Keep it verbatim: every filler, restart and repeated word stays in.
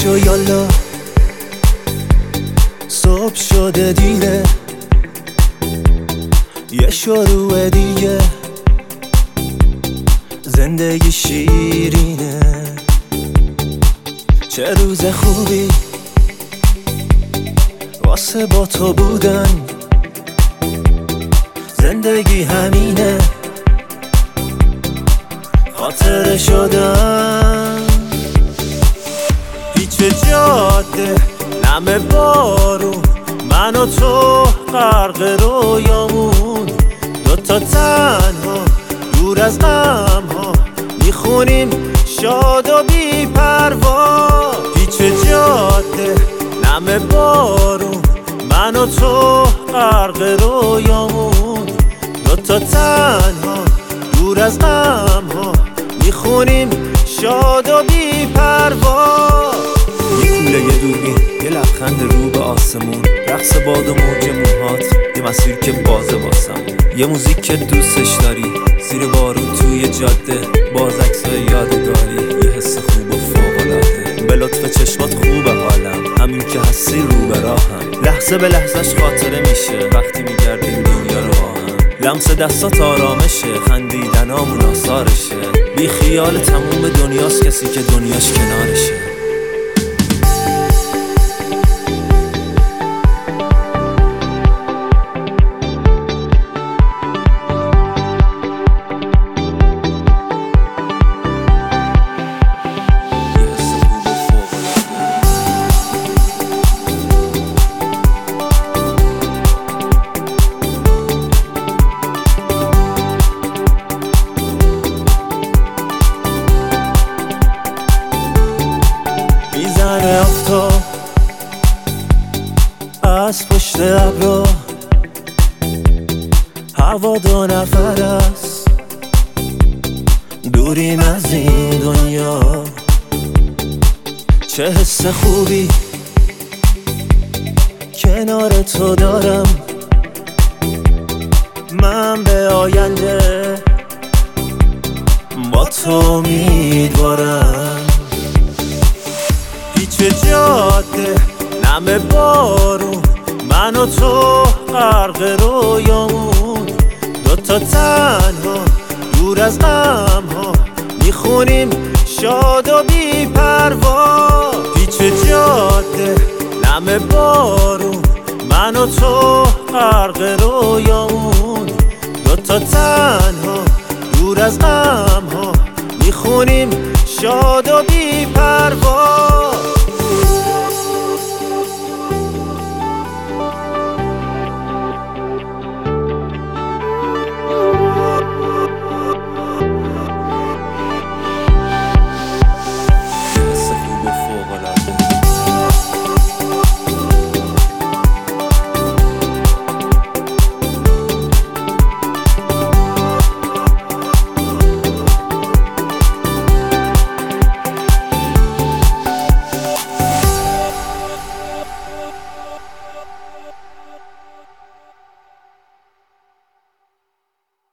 پاشو یالا صبح شده دیره، یه شروع دیگه، زندگی شیرینه. چه روز خوبی واسه با تو بودن، زندگی همینه، خاطره شدن. پیچ جاده نم بارون، من و تو غرق رویامون، دوتا تنها دور از غم ها، میخونیم شاد و بی پروا. پیچ جاده نم بارون، من و تو غرق رویامون، دوتا تنها دور از غم ها، میخونیم شاد و بی پروا. یه کوله یه دوربین، یه لبخند رو به آسمون، رقص باد و موج موهات، یه مسیر که بازه واسمون، یه موزیک که دوستش داری، زیر بارون توی جاده، باز عکسای یادگاری، یه حس خوب و فوق‌العاده. به لطف چشمات خوبه حالم، همین که هستی رو به راهم، لحظه به لحظهش خاطره میشه وقتی میگردیم دنیا رو با هم. لمس دستات آرامشه، خندیدنامون آثارشه، بی خیال تموم دنیاست کسی که دنیاش کنارشه. میزنه آفتاب از پشت ابرا، هوا دو نفر است، دوریم از این دنیا. چه حس خوبی کنار تو دارم، من به آینده با تو امیدوارم. پیچ جاده نم بارون، من و تو غرق رویامون، دوتا تنها دور از غم ها، میخونیم شاد و بی پروا. پیچ جاده نم بارون، من و تو غرق رویامون، دوتا تنها دور از غم ها، میخونیم شاد و بی پروا.